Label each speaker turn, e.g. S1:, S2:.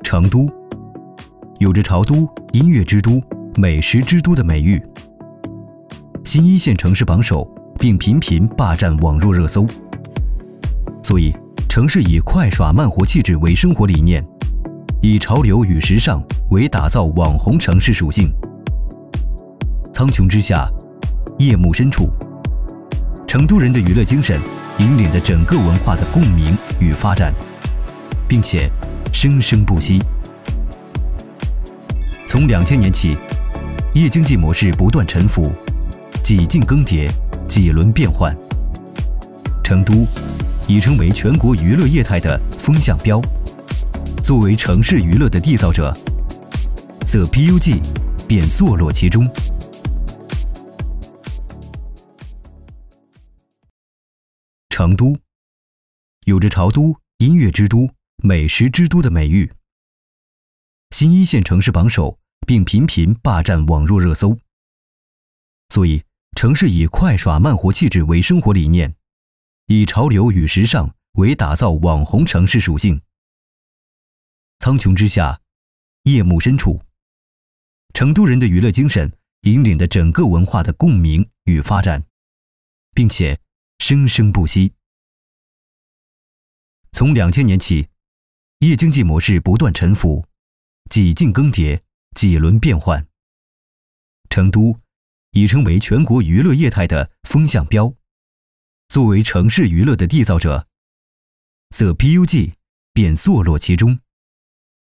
S1: 成都有着潮都、音乐之都、美食之都的美誉，新一线城市榜首，并频频霸占网络热搜。所以，城市以快耍慢活气质为生活理念，以潮流与时尚为打造网红城市属性。苍穹之下，夜幕深处，成都人的娱乐精神引领着整个文化的共鸣与发展，并且生生不息。从2000年起，夜经济模式不断沉浮，几经更迭，几轮变换，成都已成为全国娱乐业态的风向标。作为城市娱乐的缔造者，The PUG 便坐落其中。成都有着潮都、音乐之都、美食之都的美誉，新一线城市榜首，并频频霸占网络热搜。所以，城市以快耍慢活气质为生活理念，以潮流与时尚为打造网红城市属性。苍穹之下，夜幕深处，成都人的娱乐精神引领着整个文化的共鸣与发展，并且生生不息。从2000年起，夜经济模式不断沉浮，几经更迭，几轮变换，成都已成为全国娱乐业态的风向标。作为城市娱乐的缔造者，The PUG 便坐落其中。